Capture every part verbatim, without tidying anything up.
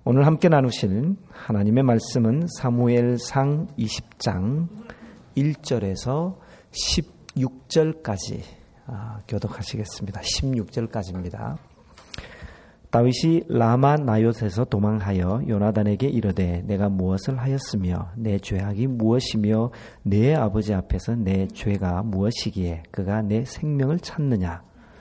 오늘 함께 나누실 하나님의 말씀은 사무엘상 이십 장 일 절에서 십육 절까지 아, 교독하시겠습니다. 십육 절까지입니다. 다윗이 라마 나요스에서 도망하여 요나단에게 이르되 내가 무엇을 하였으며 내 죄악이 무엇이며 내 아버지 앞에서 내 죄가 무엇이기에 그가 내 생명을 찾느냐.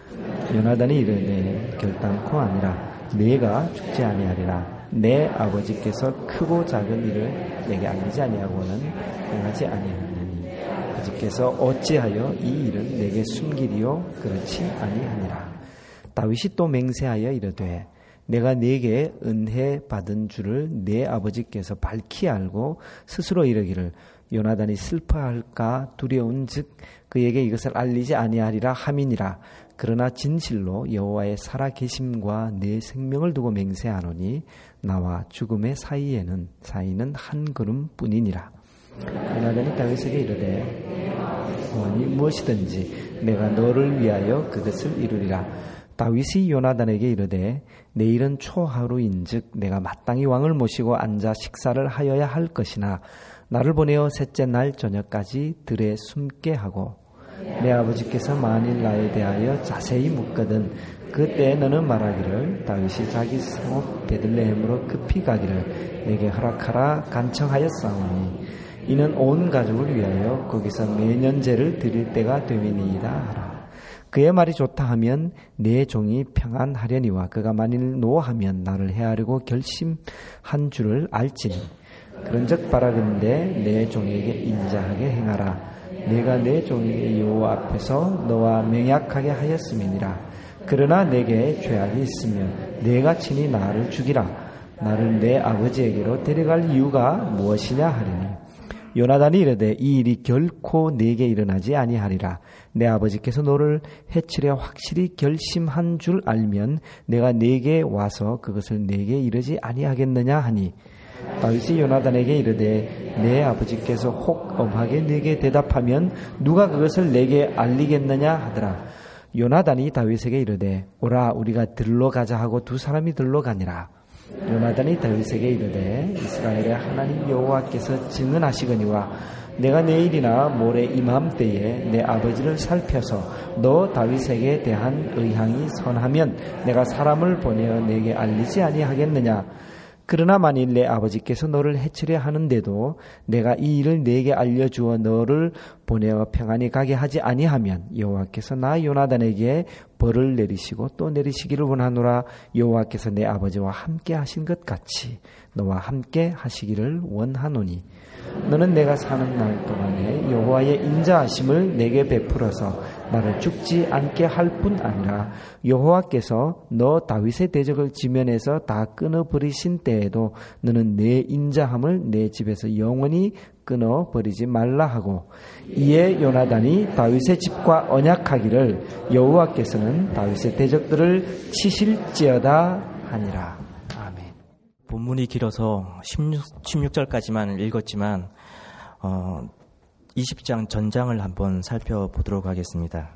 요나단이 이르되 결단코 아니라 내가 죽지 아니하리라. 내 아버지께서 크고 작은 일을 내게 알리지 아니하고는 행하지 아니하느니 아버지께서 어찌하여 이 일을 내게 숨기리요 그렇지 아니하니라. 다윗이 또 맹세하여 이르되 내가 네게 은혜 받은 줄을 내 아버지께서 밝히 알고 스스로 이르기를 요나단이 슬퍼할까 두려운즉 그에게 이것을 알리지 아니하리라 함이니라. 그러나 진실로 여호와의 살아계심과 내 생명을 두고 맹세하노니 나와 죽음의 사이에는 사이는 한 걸음뿐이니라. 요나단이 다윗에게 이르되 원이 무엇이든지 내가 너를 위하여 그것을 이루리라. 다윗이 요나단에게 이르되 내일은 초하루인즉 내가 마땅히 왕을 모시고 앉아 식사를 하여야 할 것이나 나를 보내어 셋째 날 저녁까지 들에 숨게 하고 내 아버지께서 만일 나에 대하여 자세히 묻거든 그때 너는 말하기를 다윗이 자기 성읍 베들레헴으로 급히 가기를 내게 허락하라 간청하였사오니 이는 온 가족을 위하여 거기서 매년제를 드릴 때가 됨이니이다 하라. 그의 말이 좋다 하면 내 종이 평안하려니와 그가 만일 노하면 나를 해하려고 결심한 줄을 알지니 그런즉 바라건대 내 종에게 인자하게 행하라. 내가 내 종에게 여호와 앞에서 너와 맹약하게 하였음이니라. 그러나 내게 죄악이 있으면 내가 친히 나를 죽이라. 나를 내 아버지에게로 데려갈 이유가 무엇이냐 하리니 요나단이 이르되 이 일이 결코 내게 일어나지 아니하리라. 내 아버지께서 너를 해치려 확실히 결심한 줄 알면 내가 내게 와서 그것을 내게 이르지 아니하겠느냐 하니 다윗이 요나단에게 이르되 내 아버지께서 혹 엄하게 내게 대답하면 누가 그것을 내게 알리겠느냐 하더라. 요나단이 다윗에게 이르되 오라 우리가 들러 가자 하고 두 사람이 들러 가니라. 요나단이 다윗에게 이르되 이스라엘의 하나님 여호와께서 증언하시거니와 내가 내일이나 모레 이맘때에 내 아버지를 살펴서 너 다윗에게 대한 의향이 선하면 내가 사람을 보내어 내게 알리지 아니하겠느냐. 그러나 만일 내 아버지께서 너를 해치려 하는데도 내가 이 일을 내게 알려주어 너를 보내어 평안히 가게 하지 아니하면 여호와께서 나 요나단에게 벌을 내리시고 또 내리시기를 원하노라. 여호와께서 내 아버지와 함께 하신 것 같이 너와 함께 하시기를 원하노니 너는 내가 사는 날 동안에 여호와의 인자하심을 내게 베풀어서 나를 죽지 않게 할 뿐 아니라 여호와께서 너 다윗의 대적을 지면에서 다 끊어버리신 때에도 너는 내 인자함을 내 집에서 영원히 끊어버리지 말라 하고 이에 요나단이 다윗의 집과 언약하기를 여호와께서는 다윗의 대적들을 치실지어다 하니라. 아멘. 본문이 길어서 십육 절까지만 읽었지만 어, 이십 장 전장을 한번 살펴보도록 하겠습니다.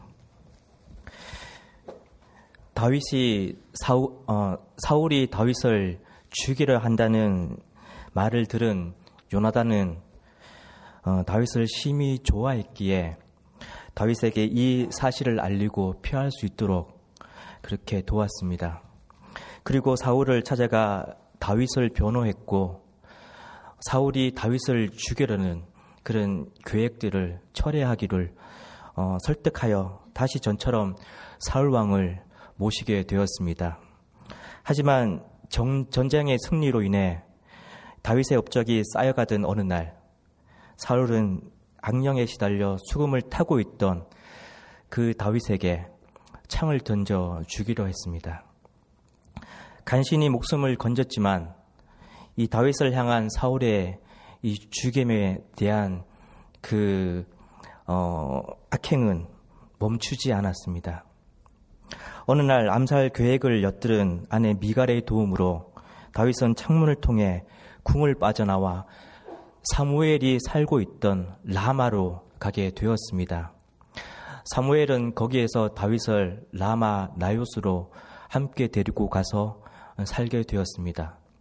다윗이 사울, 어, 사울이 다윗을 죽이려 한다는 말을 들은 요나단은 어, 다윗을 심히 좋아했기에 다윗에게 이 사실을 알리고 피할 수 있도록 그렇게 도왔습니다. 그리고 사울을 찾아가 다윗을 변호했고 사울이 다윗을 죽이려는 그런 계획들을 철회하기를 어, 설득하여 다시 전처럼 사울 왕을 모시게 되었습니다. 하지만 정, 전쟁의 승리로 인해 다윗의 업적이 쌓여가던 어느 날 사울은 악령에 시달려 수금을 타고 있던 그 다윗에게 창을 던져 죽이려 했습니다. 간신히 목숨을 건졌지만 이 다윗을 향한 사울의 이 죽임에 대한 그 어, 악행은 멈추지 않았습니다. 어느 날 암살 계획을 엿들은 아내 미갈의 도움으로 다윗은 창문을 통해 궁을 빠져나와 사무엘이 살고 있던 라마로 가게 되었습니다. 사무엘은 거기에서 다윗을 라마 나요스로 함께 데리고 가서 살게 되었습니다.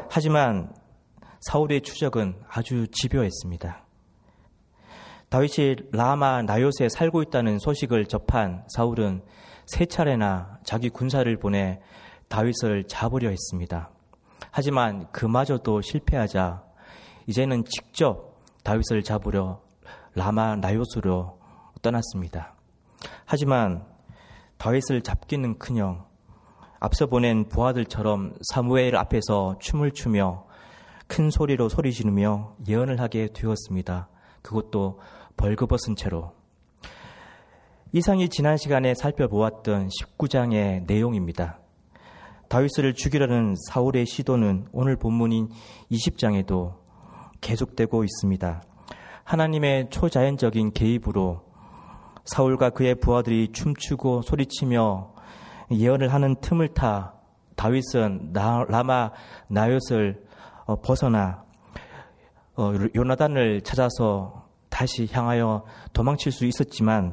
하지만 사울의 추적은 아주 집요했습니다. 다윗이 라마 나요스에 살고 있다는 소식을 접한 사울은 세 차례나 자기 군사를 보내 다윗을 잡으려 했습니다. 하지만 그마저도 실패하자 이제는 직접 다윗을 잡으려 라마 나요스로 떠났습니다. 하지만 다윗을 잡기는커녕 앞서 보낸 부하들처럼 사무엘 앞에서 춤을 추며 큰 소리로 소리 지르며 예언을 하게 되었습니다. 그것도 벌거벗은 채로. 이상이 지난 시간에 살펴보았던 십구 장의 내용입니다. 다윗을 죽이려는 사울의 시도는 오늘 본문인 이십 장에도 계속되고 있습니다. 하나님의 초자연적인 개입으로 사울과 그의 부하들이 춤추고 소리치며 예언을 하는 틈을 타 다윗은 라마 나요스를 벗어나 요나단을 찾아서 다시 향하여 도망칠 수 있었지만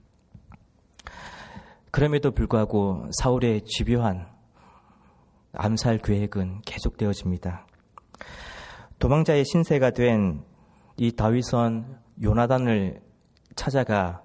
그럼에도 불구하고 사울의 집요한 암살 계획은 계속되어집니다. 도망자의 신세가 된 이 다윗은 요나단을 찾아가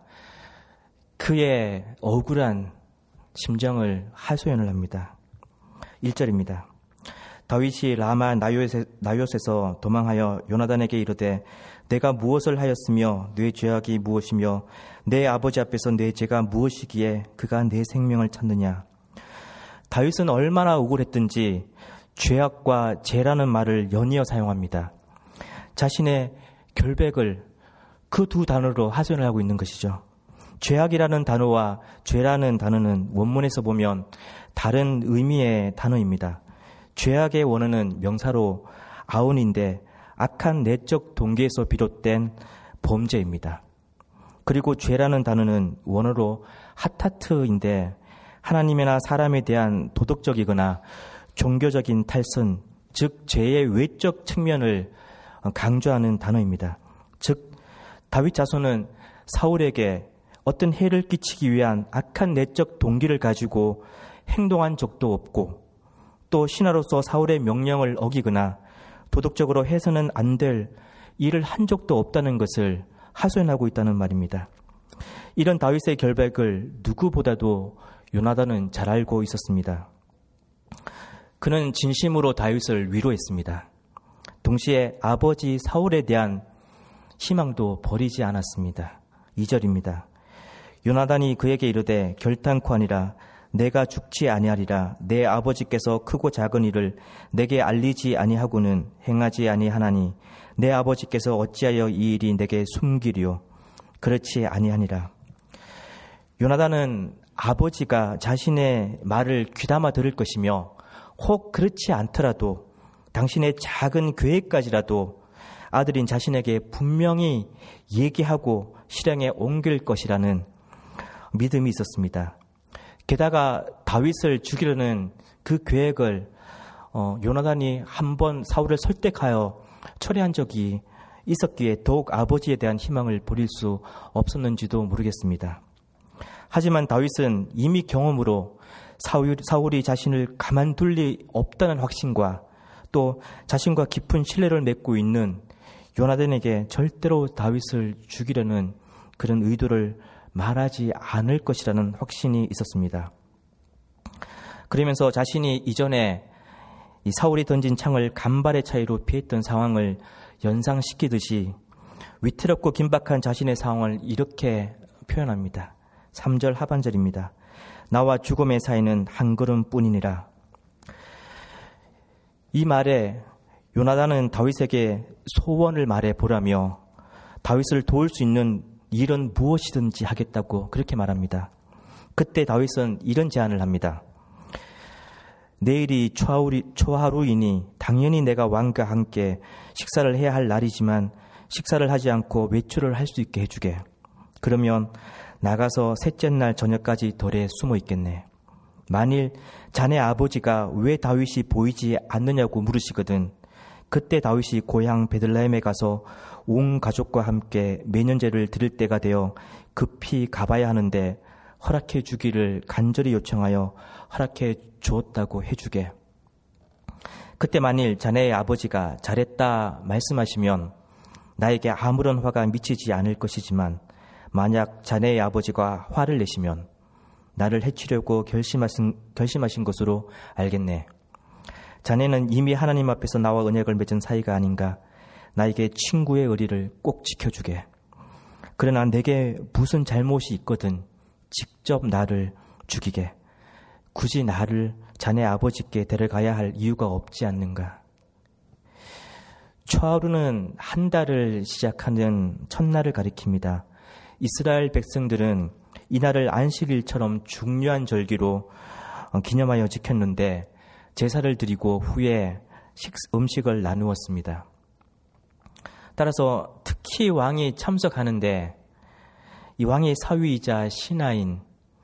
그의 억울한 심정을 하소연을 합니다. 일 절입니다. 다윗이 라마 나요스에서 도망하여 요나단에게 이르되 내가 무엇을 하였으며 내 죄악이 무엇이며 내 아버지 앞에서 내 죄가 무엇이기에 그가 내 생명을 찾느냐. 다윗은 얼마나 억울했든지 죄악과 죄라는 말을 연이어 사용합니다. 자신의 결백을 그 두 단어로 하소연을 하고 있는 것이죠. 죄악이라는 단어와 죄라는 단어는 원문에서 보면 다른 의미의 단어입니다. 죄악의 원어는 명사로 아운인데 악한 내적 동기에서 비롯된 범죄입니다. 그리고 죄라는 단어는 원어로 하타트인데 하나님이나 사람에 대한 도덕적이거나 종교적인 탈선, 즉 죄의 외적 측면을 강조하는 단어입니다. 즉 다윗 자손은 사울에게 어떤 해를 끼치기 위한 악한 내적 동기를 가지고 행동한 적도 없고 또 신하로서 사울의 명령을 어기거나 도덕적으로 해서는 안 될 일을 한 적도 없다는 것을 하소연하고 있다는 말입니다. 이런 다윗의 결백을 누구보다도 요나단은 잘 알고 있었습니다. 그는 진심으로 다윗을 위로했습니다. 동시에 아버지 사울에 대한 희망도 버리지 않았습니다. 이 절입니다. 요나단이 그에게 이르되 결단코 아니라 내가 죽지 아니하리라. 내 아버지께서 크고 작은 일을 내게 알리지 아니하고는 행하지 아니하나니 내 아버지께서 어찌하여 이 일이 내게 숨기리요. 그렇지 아니하니라. 요나단은 아버지가 자신의 말을 귀담아 들을 것이며 혹 그렇지 않더라도 당신의 작은 계획까지라도 아들인 자신에게 분명히 얘기하고 실행에 옮길 것이라는 믿음이 있었습니다. 게다가 다윗을 죽이려는 그 계획을 어, 요나단이 한번 사울을 설득하여 처리한 적이 있었기에 더욱 아버지에 대한 희망을 버릴 수 없었는지도 모르겠습니다. 하지만 다윗은 이미 경험으로 사울, 사울이 자신을 가만둘 리 없다는 확신과 또 자신과 깊은 신뢰를 맺고 있는 요나단에게 절대로 다윗을 죽이려는 그런 의도를 말하지 않을 것이라는 확신이 있었습니다. 그러면서 자신이 이전에 이 사울이 던진 창을 간발의 차이로 피했던 상황을 연상시키듯이 위태롭고 긴박한 자신의 상황을 이렇게 표현합니다. 삼 절 하반절입니다. 나와 죽음의 사이는 한 걸음뿐이니라. 이 말에 요나단은 다윗에게 소원을 말해 보라며 다윗을 도울 수 있는 일은 무엇이든지 하겠다고 그렇게 말합니다. 그때 다윗은 이런 제안을 합니다. 내일이 초하루, 초하루이니 당연히 내가 왕과 함께 식사를 해야 할 날이지만 식사를 하지 않고 외출을 할 수 있게 해주게. 그러면 나가서 셋째 날 저녁까지 덜에 숨어 있겠네. 만일 자네 아버지가 왜 다윗이 보이지 않느냐고 물으시거든. 그때 다윗이 고향 베들레헴에 가서 온 가족과 함께 매년제를 드릴 때가 되어 급히 가봐야 하는데 허락해 주기를 간절히 요청하여 허락해 주었다고 해주게. 그때 만일 자네의 아버지가 잘했다 말씀하시면 나에게 아무런 화가 미치지 않을 것이지만 만약 자네의 아버지가 화를 내시면 나를 해치려고 결심하신, 결심하신 것으로 알겠네. 자네는 이미 하나님 앞에서 나와 언약을 맺은 사이가 아닌가. 나에게 친구의 의리를 꼭 지켜주게. 그러나 내게 무슨 잘못이 있거든 직접 나를 죽이게. 굳이 나를 자네 아버지께 데려가야 할 이유가 없지 않는가. 초하루는 한 달을 시작하는 첫날을 가리킵니다. 이스라엘 백성들은 이날을 안식일처럼 중요한 절기로 기념하여 지켰는데 제사를 드리고 후에 식, 음식을 나누었습니다. 따라서 특히 왕이 참석하는데 이 왕의 사위이자 신하인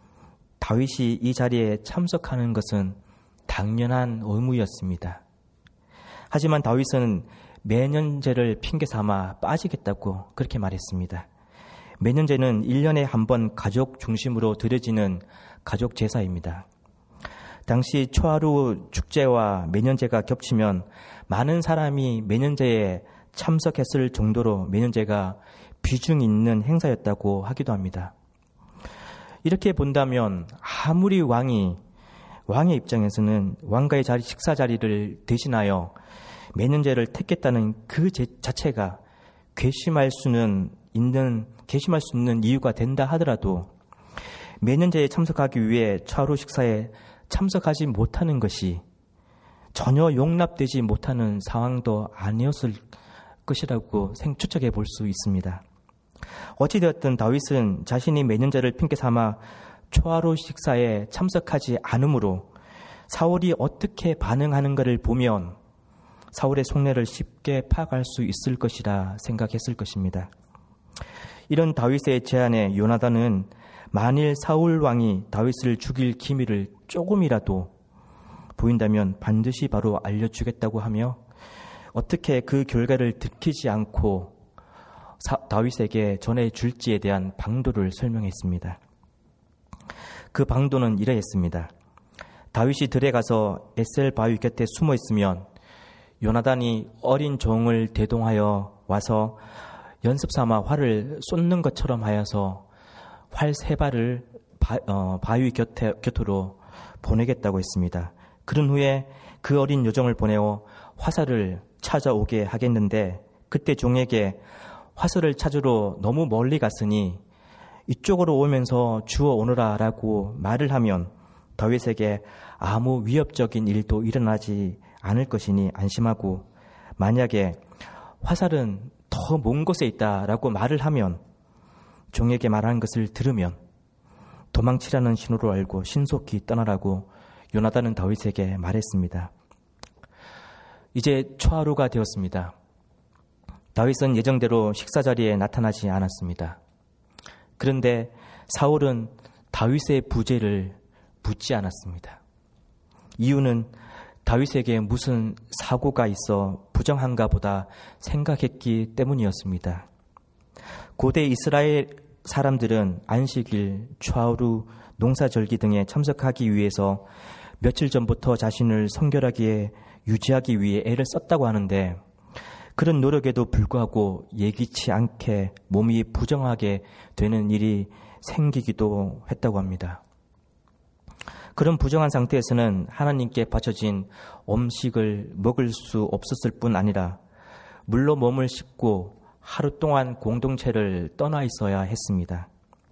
다윗이 이 자리에 참석하는 것은 당연한 의무였습니다. 하지만 다윗은 매년제를 핑계 삼아 빠지겠다고 그렇게 말했습니다. 매년제는 일 년에 한 번 가족 중심으로 드려지는 가족 제사입니다. 당시 초하루 축제와 매년제가 겹치면 많은 사람이 매년제에 참석했을 정도로 매년제가 비중 있는 행사였다고 하기도 합니다. 이렇게 본다면 아무리 왕이 왕의 입장에서는 왕가의 자리, 식사 자리를 대신하여 매년제를 택했다는 그 자체가 괘씸할 수는 있는 괘씸할 수 있는 이유가 된다 하더라도 매년제에 참석하기 위해 초하루 식사에 참석하지 못하는 것이 전혀 용납되지 못하는 상황도 아니었을 것이라고 추측해 볼 수 있습니다. 어찌되었든 다윗은 자신이 매년제를 핑계 삼아 초하루 식사에 참석하지 않으므로 사울이 어떻게 반응하는가를 보면 사울의 속내를 쉽게 파악할 수 있을 것이라 생각했을 것입니다. 이런 다윗의 제안에 요나단은 만일 사울 왕이 다윗을 죽일 기미를 조금이라도 보인다면 반드시 바로 알려주겠다고 하며 어떻게 그 결과를 들키지 않고 사, 다윗에게 전해줄지에 대한 방도를 설명했습니다. 그 방도는 이러했습니다. 다윗이 들에 가서 에셀 바위 곁에 숨어 있으면 요나단이 어린 종을 대동하여 와서 연습 삼아 활을 쏟는 것처럼 하여서 활 세 발을 바, 어, 바위 곁에, 곁으로 보내겠다고 했습니다. 그런 후에 그 어린 요정을 보내어 화살을 찾아오게 하겠는데 그때 종에게 화살을 찾으러 너무 멀리 갔으니 이쪽으로 오면서 주워 오너라 라고 말을 하면 다윗에게 아무 위협적인 일도 일어나지 않을 것이니 안심하고 만약에 화살은 더 먼 곳에 있다라고 말을 하면 종에게 말하는 것을 들으면 도망치라는 신호로 알고 신속히 떠나라고 요나단은 다윗에게 말했습니다. 이제 초하루가 되었습니다. 다윗은 예정대로 식사 자리에 나타나지 않았습니다. 그런데 사울은 다윗의 부재를 묻지 않았습니다. 이유는 다윗에게 무슨 사고가 있어 부정한가 보다 생각했기 때문이었습니다. 고대 이스라엘 사람들은 안식일, 초하루, 농사절기 등에 참석하기 위해서 며칠 전부터 자신을 성결하게 유지하기 위해 애를 썼다고 하는데 그런 노력에도 불구하고 예기치 않게 몸이 부정하게 되는 일이 생기기도 했다고 합니다. 그런 부정한 상태에서는 하나님께 바쳐진 음식을 먹을 수 없었을 뿐 아니라 물로 몸을 씻고 하루 동안 공동체를 떠나 있어야 했습니다.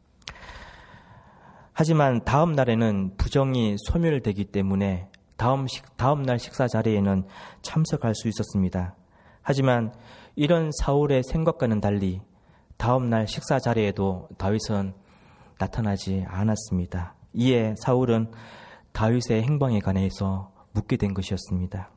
하지만 다음 날에는 부정이 소멸되기 때문에 다음, 식, 다음 날 식사 자리에는 참석할 수 있었습니다. 하지만 이런 사울의 생각과는 달리 다음 날 식사 자리에도 다윗은 나타나지 않았습니다. 이에 사울은 다윗의 행방에 관해서 묻게 된 것이었습니다.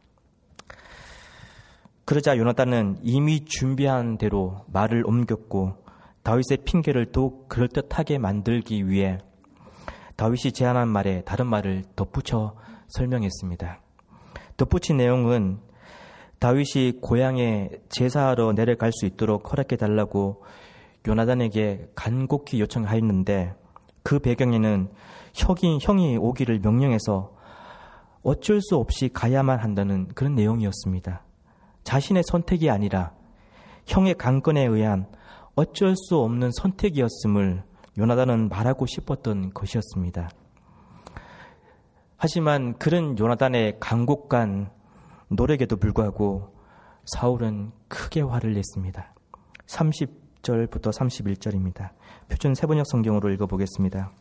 그러자 요나단은 이미 준비한 대로 말을 옮겼고 다윗의 핑계를 더욱 그럴듯하게 만들기 위해 다윗이 제안한 말에 다른 말을 덧붙여 설명했습니다. 덧붙인 내용은 다윗이 고향에 제사하러 내려갈 수 있도록 허락해달라고 요나단에게 간곡히 요청하였는데 그 배경에는 형이, 형이 오기를 명령해서 어쩔 수 없이 가야만 한다는 그런 내용이었습니다. 자신의 선택이 아니라 형의 강권에 의한 어쩔 수 없는 선택이었음을 요나단은 말하고 싶었던 것이었습니다. 하지만 그런 요나단의 간곡한 노력에도 불구하고 사울은 크게 화를 냈습니다. 삼십 절부터 삼십일 절입니다. 표준 세번역 성경으로 읽어보겠습니다.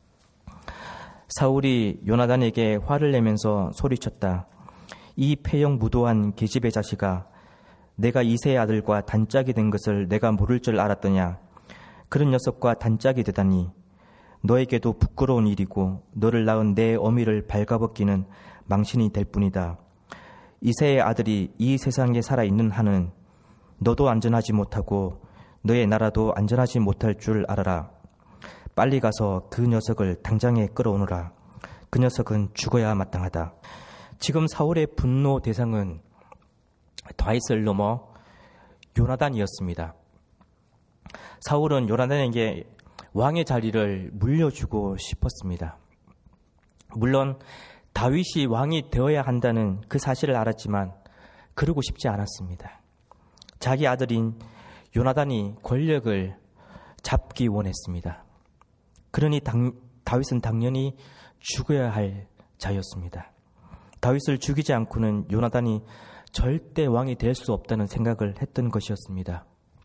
사울이 요나단에게 화를 내면서 소리쳤다. 이 패역 무도한 계집의 자식아, 내가 이새의 아들과 단짝이 된 것을 내가 모를 줄 알았더냐. 그런 녀석과 단짝이 되다니 너에게도 부끄러운 일이고 너를 낳은 내 어미를 발가벗기는 망신이 될 뿐이다. 이새의 아들이 이 세상에 살아있는 한은 너도 안전하지 못하고 너의 나라도 안전하지 못할 줄 알아라. 빨리 가서 그 녀석을 당장에 끌어오너라. 그 녀석은 죽어야 마땅하다. 지금 사울의 분노 대상은 다윗을 넘어 요나단이었습니다. 사울은 요나단에게 왕의 자리를 물려주고 싶었습니다. 물론 다윗이 왕이 되어야 한다는 그 사실을 알았지만 그러고 싶지 않았습니다. 자기 아들인 요나단이 권력을 잡기 원했습니다. 그러니 당, 다윗은 당연히 죽어야 할 자였습니다. 다윗을 죽이지 않고는 요나단이 절대 왕이 될 수 없다는 생각을 했던 것이었습니다.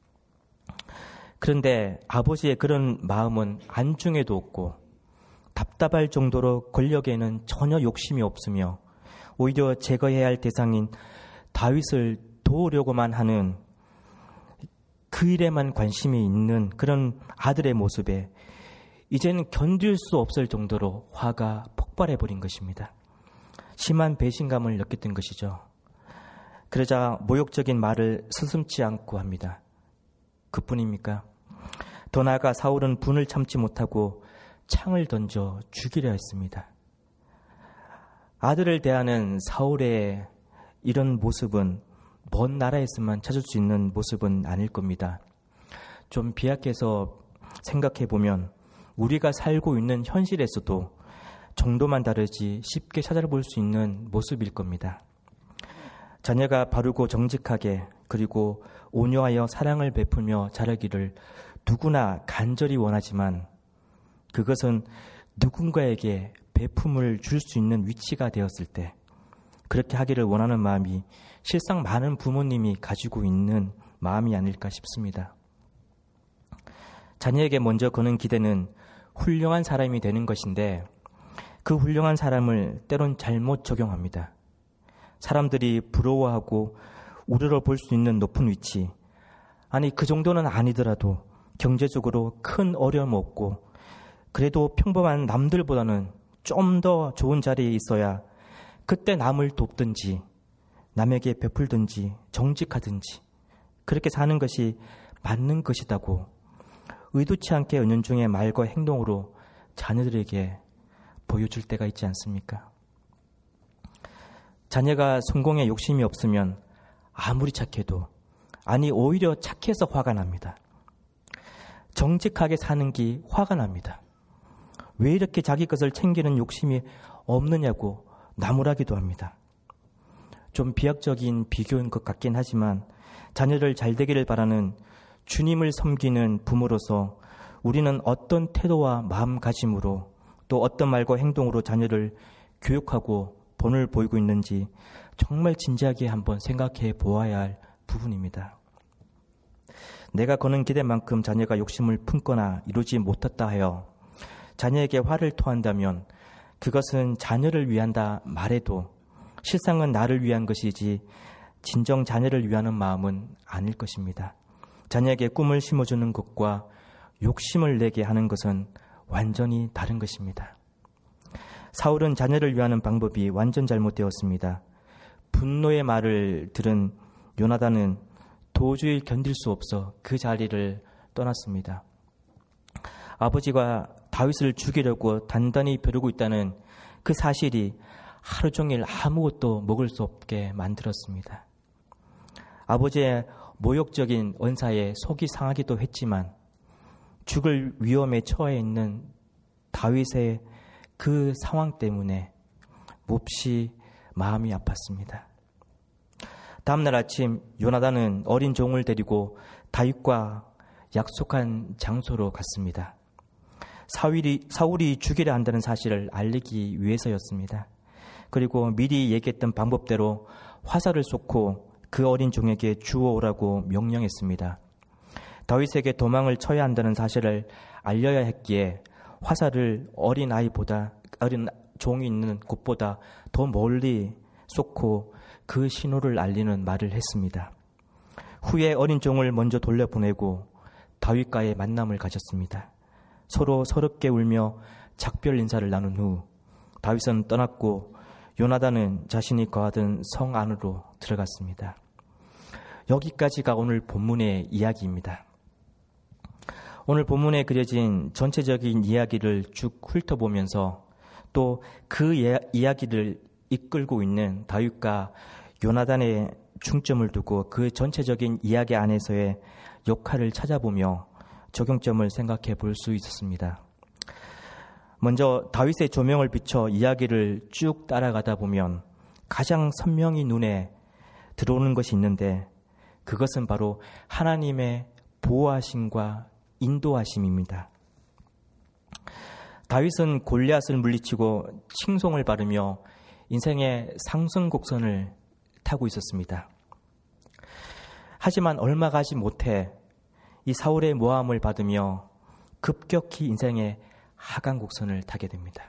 그런데 아버지의 그런 마음은 안중에도 없고 답답할 정도로 권력에는 전혀 욕심이 없으며 오히려 제거해야 할 대상인 다윗을 도우려고만 하는 그 일에만 관심이 있는 그런 아들의 모습에 이제는 견딜 수 없을 정도로 화가 폭발해버린 것입니다. 심한 배신감을 느꼈던 것이죠. 그러자 모욕적인 말을 서슴지 않고 합니다. 그뿐입니까? 더 나아가 사울은 분을 참지 못하고 창을 던져 죽이려 했습니다. 아들을 대하는 사울의 이런 모습은 먼 나라에서만 찾을 수 있는 모습은 아닐 겁니다. 좀 비약해서 생각해 보면 우리가 살고 있는 현실에서도 정도만 다르지 쉽게 찾아볼 수 있는 모습일 겁니다. 자녀가 바르고 정직하게 그리고 온유하여 사랑을 베풀며 자라기를 누구나 간절히 원하지만 그것은 누군가에게 배품을 줄 수 있는 위치가 되었을 때 그렇게 하기를 원하는 마음이 실상 많은 부모님이 가지고 있는 마음이 아닐까 싶습니다. 자녀에게 먼저 거는 기대는 훌륭한 사람이 되는 것인데 그 훌륭한 사람을 때론 잘못 적용합니다. 사람들이 부러워하고 우러러 볼 수 있는 높은 위치, 아니 그 정도는 아니더라도 경제적으로 큰 어려움 없고 그래도 평범한 남들보다는 좀 더 좋은 자리에 있어야 그때 남을 돕든지 남에게 베풀든지 정직하든지 그렇게 사는 것이 맞는 것이라고 의도치 않게 은연중에 말과 행동으로 자녀들에게 보여줄 때가 있지 않습니까? 자녀가 성공에 욕심이 없으면 아무리 착해도, 아니 오히려 착해서 화가 납니다. 정직하게 사는 게 화가 납니다. 왜 이렇게 자기 것을 챙기는 욕심이 없느냐고 나무라기도 합니다. 좀 비약적인 비교인 것 같긴 하지만 자녀를 잘 되기를 바라는 주님을 섬기는 부모로서 우리는 어떤 태도와 마음가짐으로 또 어떤 말과 행동으로 자녀를 교육하고 본을 보이고 있는지 정말 진지하게 한번 생각해 보아야 할 부분입니다. 내가 거는 기대만큼 자녀가 욕심을 품거나 이루지 못했다 하여 자녀에게 화를 토한다면 그것은 자녀를 위한다 말해도 실상은 나를 위한 것이지 진정 자녀를 위하는 마음은 아닐 것입니다. 자녀에게 꿈을 심어주는 것과 욕심을 내게 하는 것은 완전히 다른 것입니다. 사울은 자녀를 위하는 방법이 완전 잘못되었습니다. 분노의 말을 들은 요나단은 도저히 견딜 수 없어 그 자리를 떠났습니다. 아버지가 다윗을 죽이려고 단단히 벼르고 있다는 그 사실이 하루 종일 아무것도 먹을 수 없게 만들었습니다. 아버지의 모욕적인 언사에 속이 상하기도 했지만 죽을 위험에 처해 있는 다윗의 그 상황 때문에 몹시 마음이 아팠습니다. 다음날 아침 요나단은 어린 종을 데리고 다윗과 약속한 장소로 갔습니다. 사울이, 사울이 죽이려 한다는 사실을 알리기 위해서였습니다. 그리고 미리 얘기했던 방법대로 화살을 쏟고 그 어린 종에게 주워오라고 명령했습니다. 다윗에게 도망을 쳐야 한다는 사실을 알려야 했기에 화살을 어린 아이보다 어린 종이 있는 곳보다 더 멀리 쏟고 그 신호를 알리는 말을 했습니다. 후에 어린 종을 먼저 돌려보내고 다윗과의 만남을 가졌습니다. 서로 서럽게 울며 작별 인사를 나눈 후 다윗은 떠났고 요나단은 자신이 거하던 성 안으로 들어갔습니다. 여기까지가 오늘 본문의 이야기입니다. 오늘 본문에 그려진 전체적인 이야기를 쭉 훑어보면서 또 그 이야기를 이끌고 있는 다윗과 요나단의 중점을 두고 그 전체적인 이야기 안에서의 역할을 찾아보며 적용점을 생각해 볼 수 있었습니다. 먼저 다윗의 조명을 비춰 이야기를 쭉 따라가다 보면 가장 선명히 눈에 들어오는 것이 있는데 그것은 바로 하나님의 보호하심과 인도하심입니다. 다윗은 골리앗을 물리치고 칭송을 바르며 인생의 상승 곡선을 타고 있었습니다. 하지만 얼마 가지 못해 이 사울의 모함을 받으며 급격히 인생의 하강 곡선을 타게 됩니다.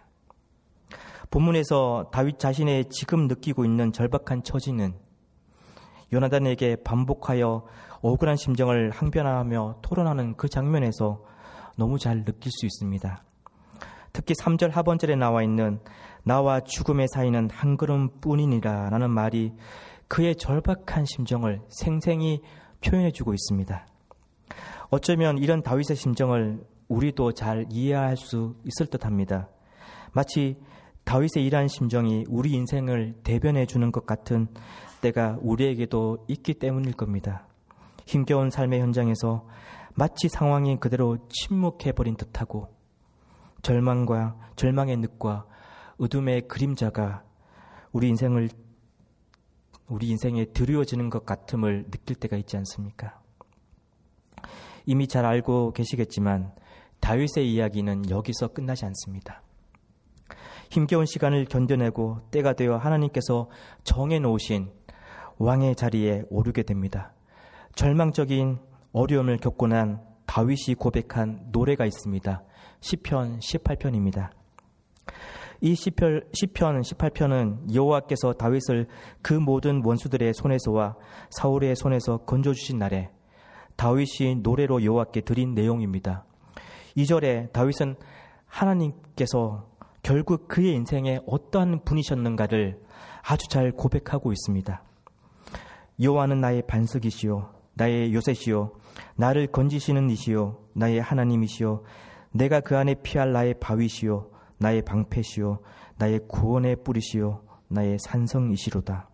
본문에서 다윗 자신의 지금 느끼고 있는 절박한 처지는 요나단에게 반복하여 억울한 심정을 항변하며 토론하는 그 장면에서 너무 잘 느낄 수 있습니다. 특히 삼 절 하반절에 나와 있는 나와 죽음의 사이는 한 걸음뿐이니라 라는 말이 그의 절박한 심정을 생생히 표현해주고 있습니다. 어쩌면 이런 다윗의 심정을 우리도 잘 이해할 수 있을 듯합니다. 마치 다윗의 이러한 심정이 우리 인생을 대변해 주는 것 같은 때가 우리에게도 있기 때문일 겁니다. 힘겨운 삶의 현장에서 마치 상황이 그대로 침묵해버린 듯하고 절망과 절망의 늪과 어둠의 그림자가 우리 인생을 우리 인생에 드리워지는 것 같음을 느낄 때가 있지 않습니까? 이미 잘 알고 계시겠지만 다윗의 이야기는 여기서 끝나지 않습니다. 힘겨운 시간을 견뎌내고 때가 되어 하나님께서 정해놓으신 왕의 자리에 오르게 됩니다. 절망적인 어려움을 겪고 난 다윗이 고백한 노래가 있습니다. 시편 십팔 편입니다. 이 시편, 시편 십팔 편은 여호와께서 다윗을 그 모든 원수들의 손에서와 사울의 손에서 건져주신 날에 다윗이 노래로 여호와께 드린 내용입니다. 이 절에 다윗은 하나님께서 결국 그의 인생에 어떠한 분이셨는가를 아주 잘 고백하고 있습니다. 여호와는 나의 반석이시요 나의 요새시요 나를 건지시는 이시요 나의 하나님이시요 내가 그 안에 피할 나의 바위시요 나의 방패시요 나의 구원의 뿌리시요 나의 산성이시로다.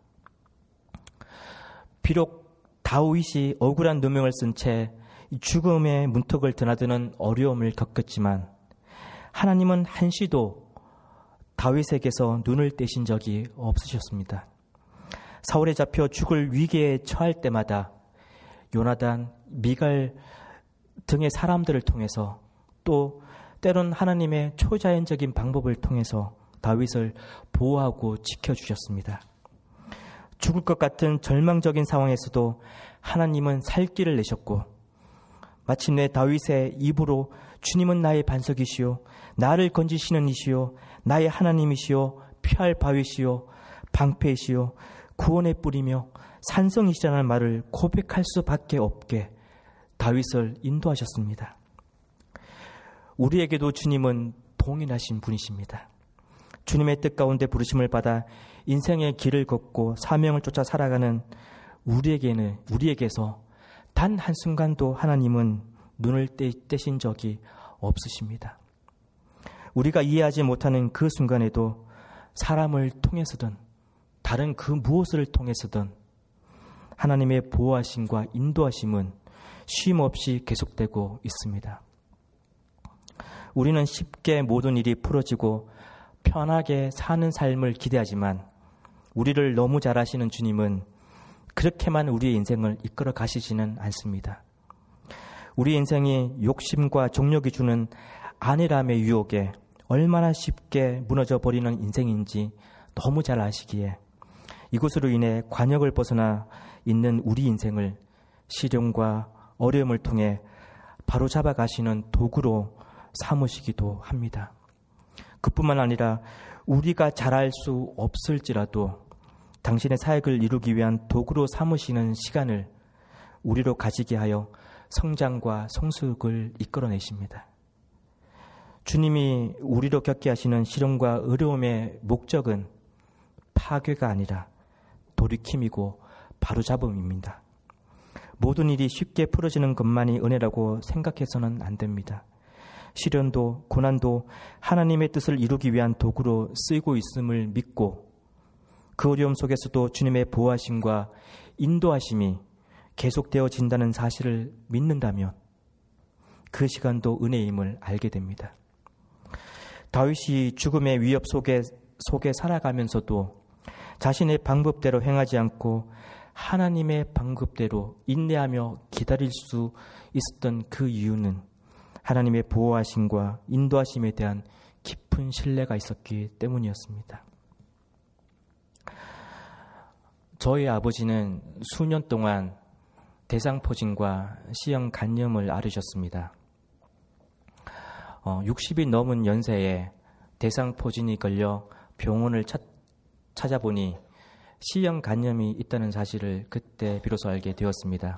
비록 다윗이 억울한 누명을 쓴 채 죽음의 문턱을 드나드는 어려움을 겪었지만 하나님은 한시도 다윗에게서 눈을 떼신 적이 없으셨습니다. 사울에 잡혀 죽을 위기에 처할 때마다 요나단, 미갈 등의 사람들을 통해서 또 때론 하나님의 초자연적인 방법을 통해서 다윗을 보호하고 지켜주셨습니다. 죽을 것 같은 절망적인 상황에서도 하나님은 살 길을 내셨고 마침내 다윗의 입으로 주님은 나의 반석이시요 나를 건지시는 이시요 나의 하나님이시요 피할 바위시요 방패이시요 구원의 뿌리며 산성이시라는 말을 고백할 수밖에 없게 다윗을 인도하셨습니다. 우리에게도 주님은 동일하신 분이십니다. 주님의 뜻 가운데 부르심을 받아 인생의 길을 걷고 사명을 쫓아 살아가는 우리에게는 우리에게서 단 한순간도 하나님은 눈을 떼, 떼신 적이 없으십니다. 우리가 이해하지 못하는 그 순간에도 사람을 통해서든 다른 그 무엇을 통해서든 하나님의 보호하심과 인도하심은 쉼없이 계속되고 있습니다. 우리는 쉽게 모든 일이 풀어지고 편하게 사는 삶을 기대하지만 우리를 너무 잘 아시는 주님은 그렇게만 우리의 인생을 이끌어 가시지는 않습니다. 우리 인생이 욕심과 정욕이 주는 안일함의 유혹에 얼마나 쉽게 무너져 버리는 인생인지 너무 잘 아시기에 이것으로 인해 관역을 벗어나 있는 우리 인생을 시련과 어려움을 통해 바로잡아 가시는 도구로 삼으시기도 합니다. 그뿐만 아니라 우리가 잘할 수 없을지라도 당신의 사역을 이루기 위한 도구로 삼으시는 시간을 우리로 가지게 하여 성장과 성숙을 이끌어내십니다. 주님이 우리로 겪게 하시는 시련과 어려움의 목적은 파괴가 아니라 돌이킴이고 바로잡음입니다. 모든 일이 쉽게 풀어지는 것만이 은혜라고 생각해서는 안 됩니다. 시련도 고난도 하나님의 뜻을 이루기 위한 도구로 쓰이고 있음을 믿고 그 어려움 속에서도 주님의 보호하심과 인도하심이 계속되어진다는 사실을 믿는다면 그 시간도 은혜임을 알게 됩니다. 다윗이 죽음의 위협 속에, 속에 살아가면서도 자신의 방법대로 행하지 않고 하나님의 방법대로 인내하며 기다릴 수 있었던 그 이유는 하나님의 보호하심과 인도하심에 대한 깊은 신뢰가 있었기 때문이었습니다. 저희 아버지는 수년 동안 대상포진과 C형 간염을 앓으셨습니다. 어, 육십이 넘은 연세에 대상포진이 걸려 병원을 찾, 찾아보니 C형 간염이 있다는 사실을 그때 비로소 알게 되었습니다.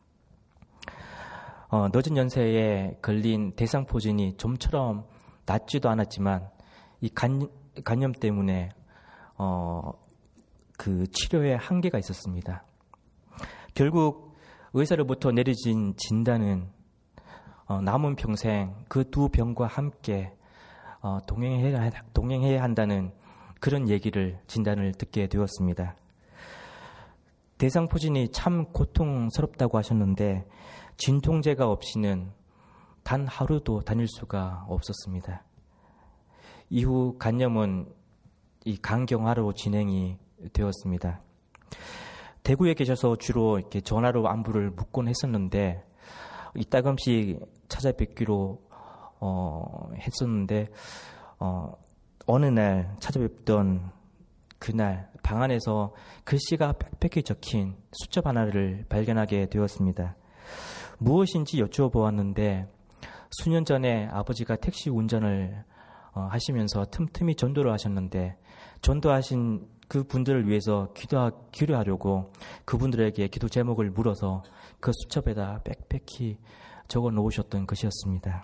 어, 늦은 연세에 걸린 대상포진이 좀처럼 낫지도 않았지만 이 간, 간염 때문에 어, 그 치료에 한계가 있었습니다. 결국 의사로부터 내려진 진단은 어, 남은 평생 그 두 병과 함께 어, 동행해야, 동행해야 한다는 그런 얘기를 진단을 듣게 되었습니다. 대상포진이 참 고통스럽다고 하셨는데 진통제가 없이는 단 하루도 다닐 수가 없었습니다. 이후 간염은 이 간경화로 진행이 되었습니다. 대구에 계셔서 주로 이렇게 전화로 안부를 묻곤 했었는데 이따금씩 찾아뵙기로 어, 했었는데 어, 어느 날 찾아뵙던 그날 방 안에서 글씨가 빽빽히 적힌 수첩 하나를 발견하게 되었습니다. 무엇인지 여쭈어보았는데 수년 전에 아버지가 택시 운전을 어, 하시면서 틈틈이 전도를 하셨는데 전도하신 그 분들을 위해서 기도하, 기도하려고 그분들에게 기도 제목을 물어서 그 수첩에다 빽빽히 적어 놓으셨던 것이었습니다.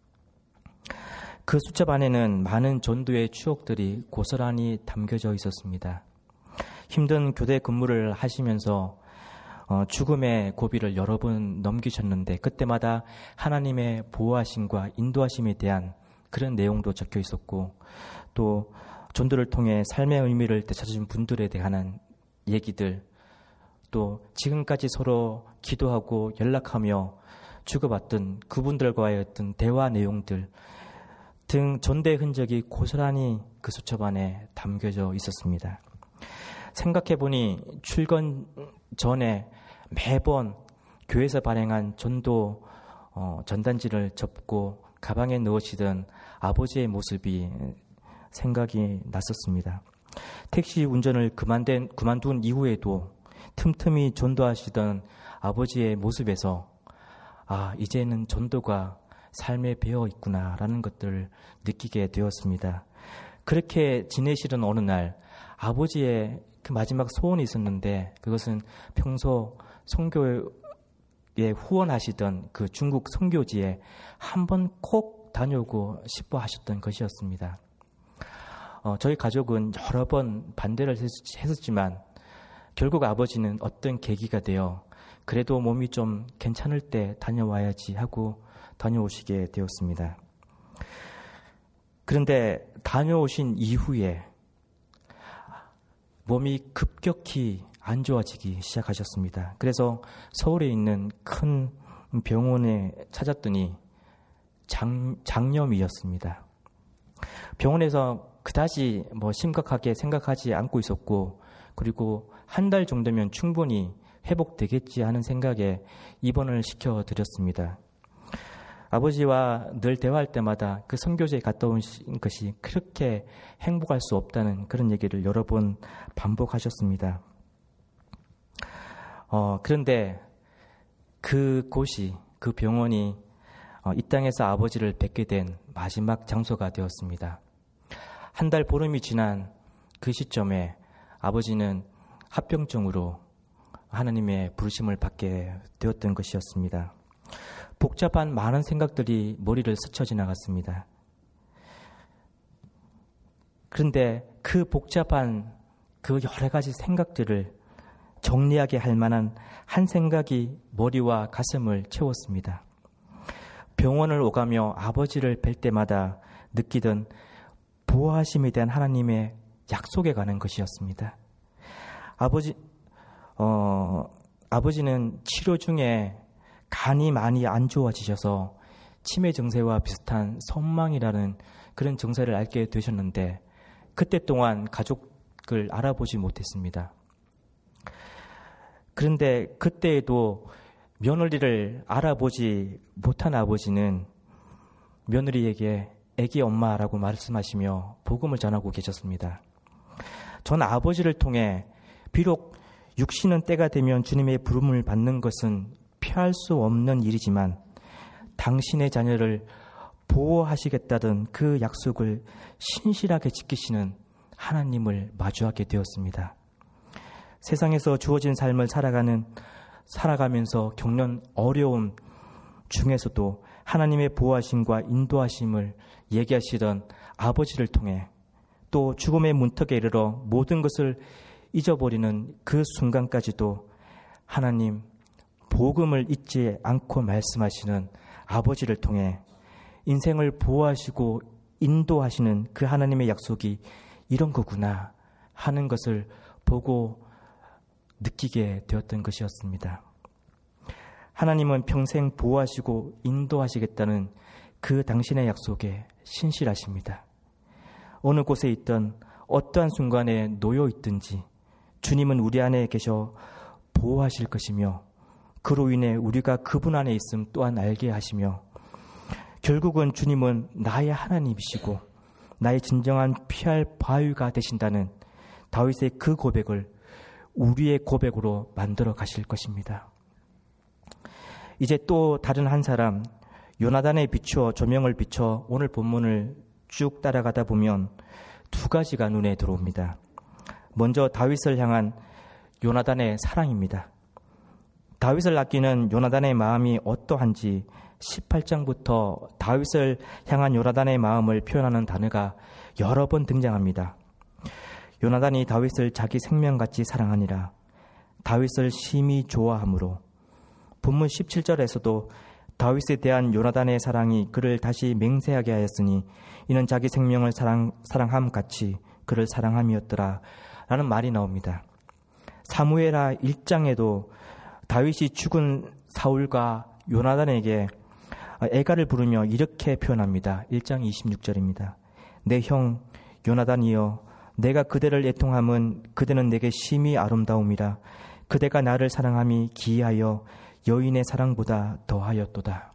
그 수첩 안에는 많은 전도의 추억들이 고스란히 담겨져 있었습니다. 힘든 교대 근무를 하시면서 어, 죽음의 고비를 여러 번 넘기셨는데 그때마다 하나님의 보호하심과 인도하심에 대한 그런 내용도 적혀 있었고 또 전도를 통해 삶의 의미를 되찾으신 분들에 대한 얘기들 또 지금까지 서로 기도하고 연락하며 주고받던 그분들과의 어떤 대화 내용들 등 전대의 흔적이 고스란히 그 수첩 안에 담겨져 있었습니다. 생각해보니 출근 전에 매번 교회에서 발행한 전도 어, 전단지를 접고 가방에 넣으시던 아버지의 모습이 생각이 났었습니다. 택시 운전을 그만된, 그만둔 이후에도 틈틈이 전도하시던 아버지의 모습에서 아, 이제는 전도가 삶에 배어 있구나라는 것들을 느끼게 되었습니다. 그렇게 지내시던 어느 날 아버지의 그 마지막 소원이 있었는데 그것은 평소 선교에 후원하시던 그 중국 선교지에 한번 꼭 다녀오고 싶어 하셨던 것이었습니다. 어, 저희 가족은 여러 번 반대를 했었지만 결국 아버지는 어떤 계기가 되어 그래도 몸이 좀 괜찮을 때 다녀와야지 하고 다녀오시게 되었습니다. 그런데 다녀오신 이후에 몸이 급격히 안 좋아지기 시작하셨습니다. 그래서 서울에 있는 큰 병원에 찾았더니 장, 장염이었습니다. 병원에서 그다지 뭐 심각하게 생각하지 않고 있었고, 그리고 한 달 정도면 충분히 회복되겠지 하는 생각에 입원을 시켜드렸습니다. 아버지와 늘 대화할 때마다 그 선교지에 갔다 온 것이 그렇게 행복할 수 없다는 그런 얘기를 여러 번 반복하셨습니다. 어, 그런데 그곳이, 그 병원이 어, 이 땅에서 아버지를 뵙게 된 마지막 장소가 되었습니다. 한 달 보름이 지난 그 시점에 아버지는 합병증으로 하나님의 부르심을 받게 되었던 것이었습니다. 복잡한 많은 생각들이 머리를 스쳐 지나갔습니다. 그런데 그 복잡한 그 여러 가지 생각들을 정리하게 할 만한 한 생각이 머리와 가슴을 채웠습니다. 병원을 오가며 아버지를 뵐 때마다 느끼던 보호하심에 대한 하나님의 약속에 관한 것이었습니다. 아버지, 어, 아버지는 치료 중에 간이 많이 안 좋아지셔서 치매 증세와 비슷한 선망이라는 그런 증세를 앓게 되셨는데, 그때 동안 가족을 알아보지 못했습니다. 그런데 그때에도 며느리를 알아보지 못한 아버지는 며느리에게 애기 엄마라고 말씀하시며 복음을 전하고 계셨습니다. 전 아버지를 통해 비록 육신은 때가 되면 주님의 부름을 받는 것은 피할 수 없는 일이지만 당신의 자녀를 보호하시겠다던 그 약속을 신실하게 지키시는 하나님을 마주하게 되었습니다. 세상에서 주어진 삶을 살아가는 살아가면서 겪는 어려움 중에서도 하나님의 보호하심과 인도하심을 얘기하시던 아버지를 통해 또 죽음의 문턱에 이르러 모든 것을 잊어버리는 그 순간까지도 하나님 복음을 잊지 않고 말씀하시는 아버지를 통해 인생을 보호하시고 인도하시는 그 하나님의 약속이 이런 거구나 하는 것을 보고 느끼게 되었던 것이었습니다. 하나님은 평생 보호하시고 인도하시겠다는 그 당신의 약속에 신실하십니다. 어느 곳에 있던 어떠한 순간에 놓여 있든지 주님은 우리 안에 계셔 보호하실 것이며 그로 인해 우리가 그분 안에 있음 또한 알게 하시며 결국은 주님은 나의 하나님이시고 나의 진정한 피할 바위가 되신다는 다윗의 그 고백을 우리의 고백으로 만들어 가실 것입니다. 이제 또 다른 한 사람 요나단에 비추어 조명을 비춰 오늘 본문을 쭉 따라가다 보면 두 가지가 눈에 들어옵니다. 먼저 다윗을 향한 요나단의 사랑입니다. 다윗을 아끼는 요나단의 마음이 어떠한지 십팔 장부터 다윗을 향한 요나단의 마음을 표현하는 단어가 여러 번 등장합니다. 요나단이 다윗을 자기 생명같이 사랑하니라. 다윗을 심히 좋아하므로. 본문 십칠 절에서도 다윗에 대한 요나단의 사랑이 그를 다시 맹세하게 하였으니 이는 자기 생명을 사랑, 사랑함 같이 그를 사랑함이었더라 라는 말이 나옵니다. 사무엘하 일 장에도 다윗이 죽은 사울과 요나단에게 애가를 부르며 이렇게 표현합니다. 일 장 이십육 절입니다. 내 형 요나단이여 내가 그대를 애통함은 그대는 내게 심히 아름다움이라. 그대가 나를 사랑함이 기이하여 여인의 사랑보다 더하였도다.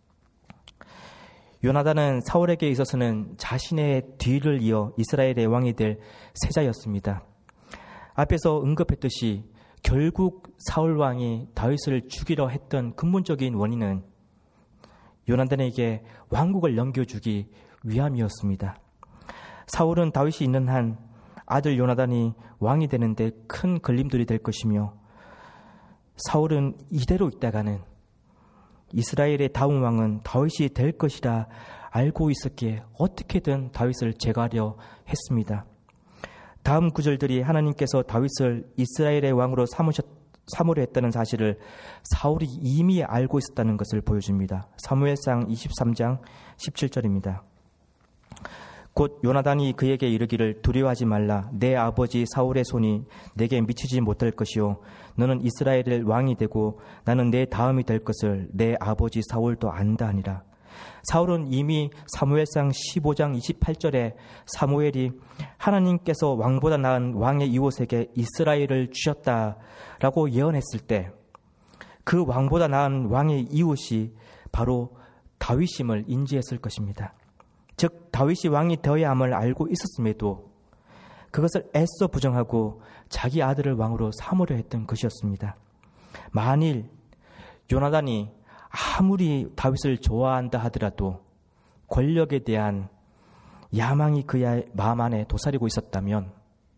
요나단은 사울에게 있어서는 자신의 뒤를 이어 이스라엘의 왕이 될 세자였습니다. 앞에서 언급했듯이 결국 사울 왕이 다윗을 죽이려 했던 근본적인 원인은 요나단에게 왕국을 넘겨주기 위함이었습니다. 사울은 다윗이 있는 한 아들 요나단이 왕이 되는데 큰 걸림돌이 될 것이며 사울은 이대로 있다가는 이스라엘의 다음 왕은 다윗이 될 것이라 알고 있었기에 어떻게든 다윗을 제거하려 했습니다. 다음 구절들이 하나님께서 다윗을 이스라엘의 왕으로 삼으셨, 삼으려 했다는 사실을 사울이 이미 알고 있었다는 것을 보여줍니다. 사무엘상 이십삼 장 십칠 절입니다. 곧 요나단이 그에게 이르기를 두려워하지 말라. 내 아버지 사울의 손이 내게 미치지 못할 것이요 너는 이스라엘의 왕이 되고 나는 내 다음이 될 것을 내 아버지 사울도 안다 하니라. 사울은 이미 사무엘상 십오 장 이십팔 절에 사무엘이 하나님께서 왕보다 나은 왕의 이웃에게 이스라엘을 주셨다라고 예언했을 때 그 왕보다 나은 왕의 이웃이 바로 다윗임을 인지했을 것입니다. 즉 다윗이 왕이 되어야 함을 알고 있었음에도 그것을 애써 부정하고 자기 아들을 왕으로 삼으려 했던 것이었습니다. 만일 요나단이 아무리 다윗을 좋아한다 하더라도 권력에 대한 야망이 그의 마음 안에 도사리고 있었다면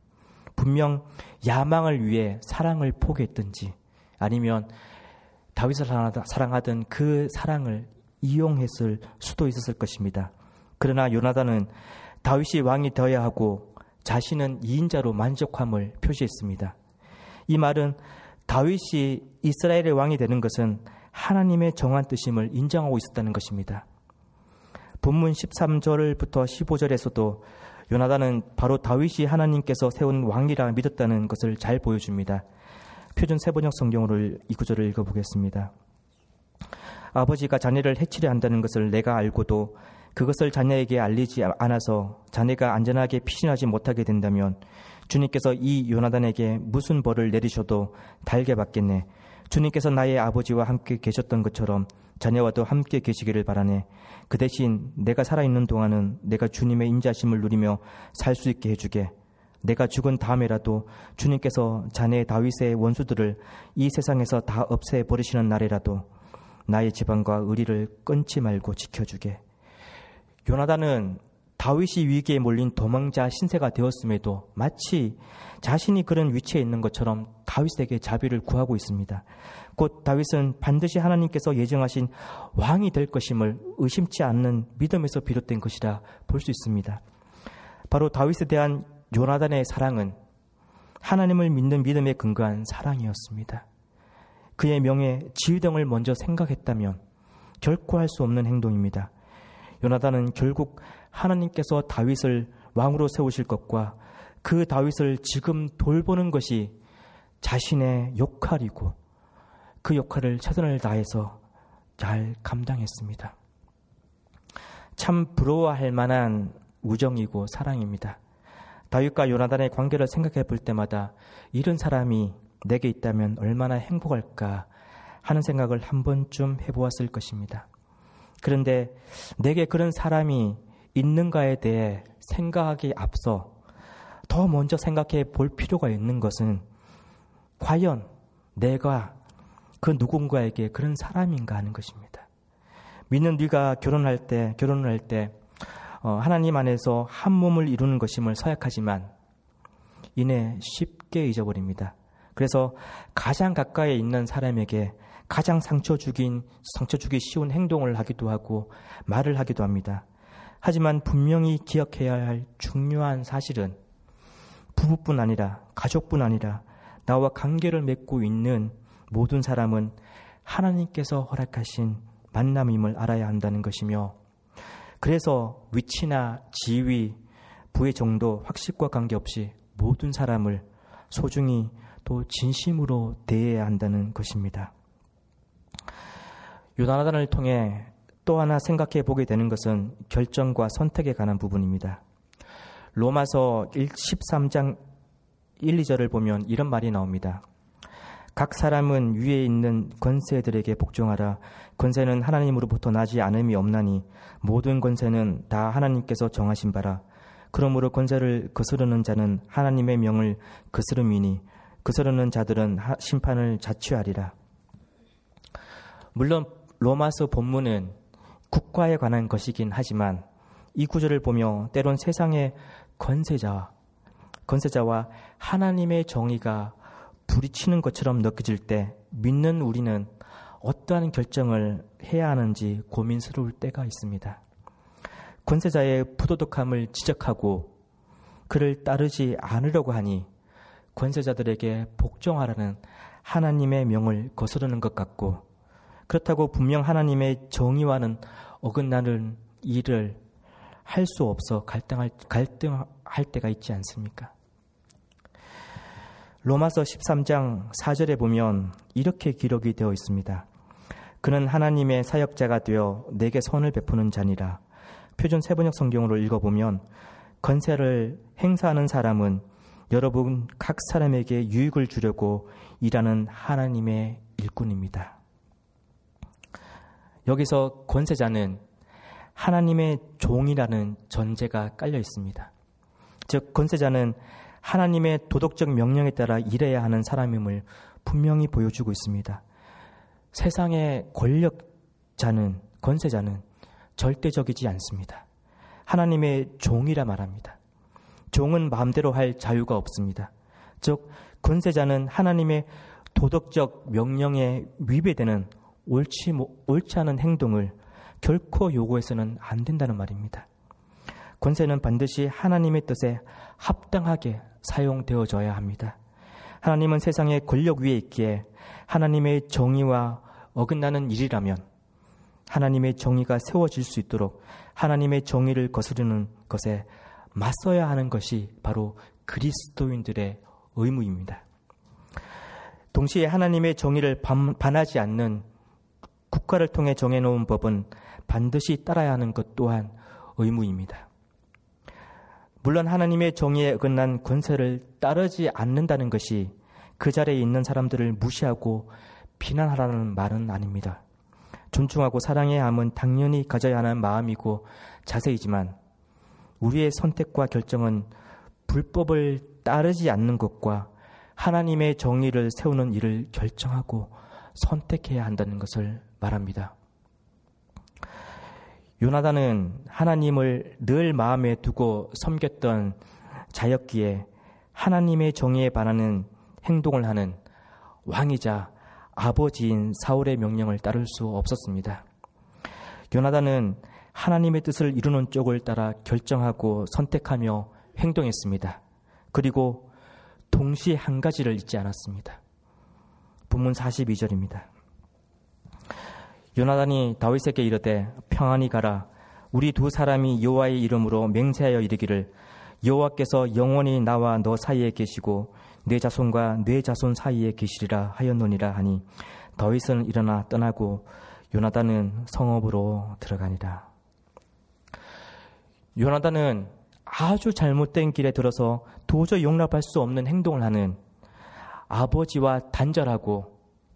분명 야망을 위해 사랑을 포기했든지 아니면 다윗을 사랑하던 그 사랑을 이용했을 수도 있었을 것입니다. 그러나 요나단은 다윗이 왕이 되어야 하고 자신은 이인자로 만족함을 표시했습니다. 이 말은 다윗이 이스라엘의 왕이 되는 것은 하나님의 정한 뜻임을 인정하고 있었다는 것입니다. 본문 십삼 절부터 십오 절에서도 요나단은 바로 다윗이 하나님께서 세운 왕이라 믿었다는 것을 잘 보여줍니다. 표준 세번역 성경으로 이 구절을 읽어보겠습니다. 아버지가 자네를 해치려 한다는 것을 내가 알고도 그것을 자네에게 알리지 않아서 자네가 안전하게 피신하지 못하게 된다면 주님께서 이 요나단에게 무슨 벌을 내리셔도 달게 받겠네. 주님께서 나의 아버지와 함께 계셨던 것처럼 자네와도 함께 계시기를 바라네. 그 대신 내가 살아있는 동안은 내가 주님의 인자심을 누리며 살 수 있게 해주게. 내가 죽은 다음에라도 주님께서 자네 다윗의 원수들을 이 세상에서 다 없애버리시는 날에라도 나의 지방과 의리를 끊지 말고 지켜주게. 요나단은 다윗이 위기에 몰린 도망자 신세가 되었음에도 마치 자신이 그런 위치에 있는 것처럼 다윗에게 자비를 구하고 있습니다. 곧 다윗은 반드시 하나님께서 예정하신 왕이 될 것임을 의심치 않는 믿음에서 비롯된 것이라 볼 수 있습니다. 바로 다윗에 대한 요나단의 사랑은 하나님을 믿는 믿음에 근거한 사랑이었습니다. 그의 명예, 지위 등을 먼저 생각했다면 결코 할 수 없는 행동입니다. 요나단은 결국 하나님께서 다윗을 왕으로 세우실 것과 그 다윗을 지금 돌보는 것이 자신의 역할이고 그 역할을 최선을 다해서 잘 감당했습니다. 참 부러워할 만한 우정이고 사랑입니다. 다윗과 요나단의 관계를 생각해 볼 때마다 이런 사람이 내게 있다면 얼마나 행복할까 하는 생각을 한 번쯤 해보았을 것입니다. 그런데 내게 그런 사람이 있는가에 대해 생각하기에 앞서 더 먼저 생각해 볼 필요가 있는 것은 과연 내가 그 누군가에게 그런 사람인가 하는 것입니다. 믿는 네가 결혼할 때, 결혼을 할 때 어, 하나님 안에서 한 몸을 이루는 것임을 서약하지만 이내 쉽게 잊어버립니다. 그래서 가장 가까이 있는 사람에게 가장 상처 주긴, 상처 주기 쉬운 행동을 하기도 하고 말을 하기도 합니다. 하지만 분명히 기억해야 할 중요한 사실은 부부뿐 아니라 가족뿐 아니라 나와 관계를 맺고 있는 모든 사람은 하나님께서 허락하신 만남임을 알아야 한다는 것이며 그래서 위치나 지위, 부의 정도, 학식과 관계없이 모든 사람을 소중히 또 진심으로 대해야 한다는 것입니다. 요나단을 통해 또 하나 생각해 보게 되는 것은 결정과 선택에 관한 부분입니다. 로마서 십삼 장 일, 이 절을 보면 이런 말이 나옵니다. 각 사람은 위에 있는 권세들에게 복종하라. 권세는 하나님으로부터 나지 않음이 없나니 모든 권세는 다 하나님께서 정하신 바라. 그러므로 권세를 거스르는 자는 하나님의 명을 거스름이니 거스르는 자들은 심판을 자취하리라. 물론 로마서 본문은 국가에 관한 것이긴 하지만 이 구절을 보며 때론 세상의 권세자와 권세자와 하나님의 정의가 부딪히는 것처럼 느껴질 때 믿는 우리는 어떠한 결정을 해야 하는지 고민스러울 때가 있습니다. 권세자의 부도덕함을 지적하고 그를 따르지 않으려고 하니 권세자들에게 복종하라는 하나님의 명을 거스르는 것 같고 그렇다고 분명 하나님의 정의와는 어긋나는 일을 할 수 없어 갈등할, 갈등할 때가 있지 않습니까? 로마서 십삼 장 사 절에 보면 이렇게 기록이 되어 있습니다. 그는 하나님의 사역자가 되어 내게 선을 베푸는 자니라. 표준 세번역 성경으로 읽어보면 권세를 행사하는 사람은 여러분 각 사람에게 유익을 주려고 일하는 하나님의 일꾼입니다. 여기서 권세자는 하나님의 종이라는 전제가 깔려 있습니다. 즉 권세자는 하나님의 도덕적 명령에 따라 일해야 하는 사람임을 분명히 보여주고 있습니다. 세상의 권력자는, 권세자는 절대적이지 않습니다. 하나님의 종이라 말합니다. 종은 마음대로 할 자유가 없습니다. 즉 권세자는 하나님의 도덕적 명령에 위배되는 옳지, 옳지 않은 행동을 결코 요구해서는 안 된다는 말입니다. 권세는 반드시 하나님의 뜻에 합당하게 사용되어져야 합니다. 하나님은 세상의 권력 위에 있기에 하나님의 정의와 어긋나는 일이라면 하나님의 정의가 세워질 수 있도록 하나님의 정의를 거스르는 것에 맞서야 하는 것이 바로 그리스도인들의 의무입니다. 동시에 하나님의 정의를 반하지 않는 국가를 통해 정해놓은 법은 반드시 따라야 하는 것 또한 의무입니다. 물론 하나님의 정의에 어긋난 권세를 따르지 않는다는 것이 그 자리에 있는 사람들을 무시하고 비난하라는 말은 아닙니다. 존중하고 사랑해야 함은 당연히 가져야 하는 마음이고 자세이지만 우리의 선택과 결정은 불법을 따르지 않는 것과 하나님의 정의를 세우는 일을 결정하고 선택해야 한다는 것을 말합니다. 요나단은 하나님을 늘 마음에 두고 섬겼던 자였기에 하나님의 정의에 반하는 행동을 하는 왕이자 아버지인 사울의 명령을 따를 수 없었습니다. 요나단은 하나님의 뜻을 이루는 쪽을 따라 결정하고 선택하며 행동했습니다. 그리고 동시에 한 가지를 잊지 않았습니다. 본문 사십이 절입니다. 요나단이 다윗에게 이르되 평안히 가라. 우리 두 사람이 여호와의 이름으로 맹세하여 이르기를 여호와께서 영원히 나와 너 사이에 계시고 내 자손과 내 자손 사이에 계시리라 하였노니라 하니 다윗은 일어나 떠나고 요나단은 성읍으로 들어가니라. 요나단은 아주 잘못된 길에 들어서 도저히 용납할 수 없는 행동을 하는 아버지와 단절하고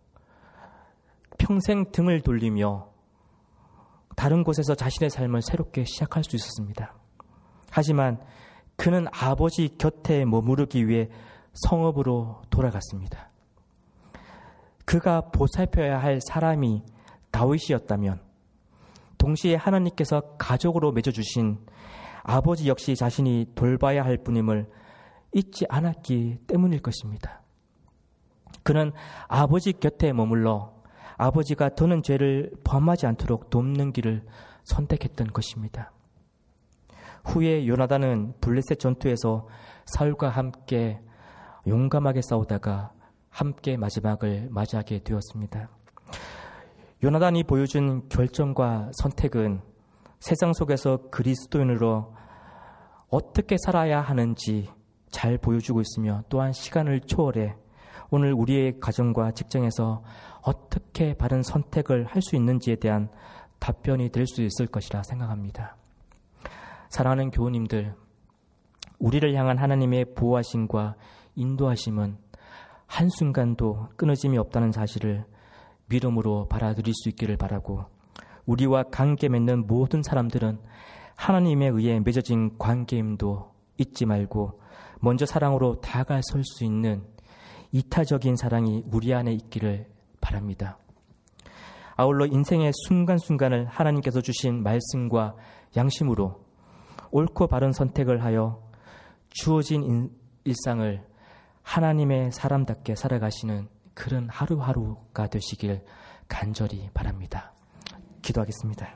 평생 등을 돌리며 다른 곳에서 자신의 삶을 새롭게 시작할 수 있었습니다. 하지만 그는 아버지 곁에 머무르기 위해 성읍으로 돌아갔습니다. 그가 보살펴야 할 사람이 다윗이었다면 동시에 하나님께서 가족으로 맺어주신 아버지 역시 자신이 돌봐야 할 분임을 잊지 않았기 때문일 것입니다. 그는 아버지 곁에 머물러 아버지가 더는 죄를 범하지 않도록 돕는 길을 선택했던 것입니다. 후에 요나단은 블레셋 전투에서 사울과 함께 용감하게 싸우다가 함께 마지막을 맞이하게 되었습니다. 요나단이 보여준 결정과 선택은 세상 속에서 그리스도인으로 어떻게 살아야 하는지 잘 보여주고 있으며 또한 시간을 초월해 오늘 우리의 가정과 직장에서 어떻게 바른 선택을 할 수 있는지에 대한 답변이 될 수 있을 것이라 생각합니다. 사랑하는 교우님들, 우리를 향한 하나님의 보호하심과 인도하심은 한순간도 끊어짐이 없다는 사실을 믿음으로 받아들일 수 있기를 바라고, 우리와 관계 맺는 모든 사람들은 하나님에 의해 맺어진 관계임도 잊지 말고 먼저 사랑으로 다가설 수 있는 이타적인 사랑이 우리 안에 있기를 바랍니다. 아울러 인생의 순간순간을 하나님께서 주신 말씀과 양심으로 옳고 바른 선택을 하여 주어진 일상을 하나님의 사람답게 살아가시는 그런 하루하루가 되시길 간절히 바랍니다. 기도하겠습니다.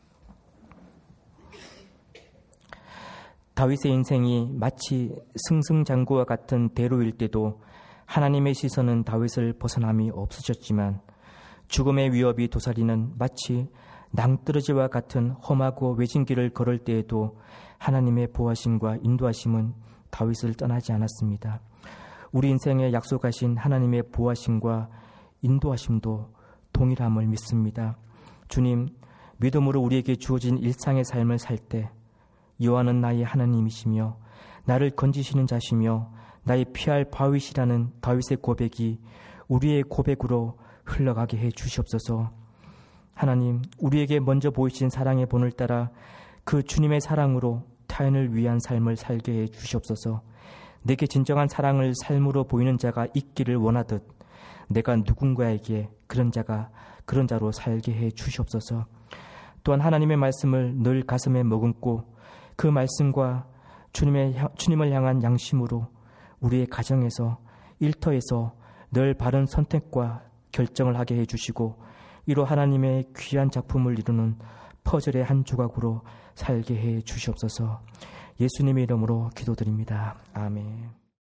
다윗의 인생이 마치 승승장구와 같은 대로일 때도 하나님의 시선은 다윗을 벗어남이 없으셨지만 죽음의 위협이 도사리는 마치 낭떠러지와 같은 험하고 외진 길을 걸을 때에도 하나님의 보호하심과 인도하심은 다윗을 떠나지 않았습니다. 우리 인생에 약속하신 하나님의 보호하심과 인도하심도 동일함을 믿습니다. 주님, 믿음으로 우리에게 주어진 일상의 삶을 살 때 여호와는 나의 하나님이시며 나를 건지시는 자시며 나의 피할 바위시라는 다윗의 고백이 우리의 고백으로 흘러가게 해 주시옵소서. 하나님, 우리에게 먼저 보이신 사랑의 본을 따라 그 주님의 사랑으로 타인을 위한 삶을 살게 해 주시옵소서. 내게 진정한 사랑을 삶으로 보이는 자가 있기를 원하듯 내가 누군가에게 그런 자가 그런 자로 살게 해 주시옵소서. 또한 하나님의 말씀을 늘 가슴에 머금고 그 말씀과 주님의, 주님을 향한 양심으로 우리의 가정에서 일터에서 늘 바른 선택과 결정을 하게 해주시고 이로 하나님의 귀한 작품을 이루는 퍼즐의 한 조각으로 살게 해 주시옵소서. 예수님의 이름으로 기도드립니다. 아멘.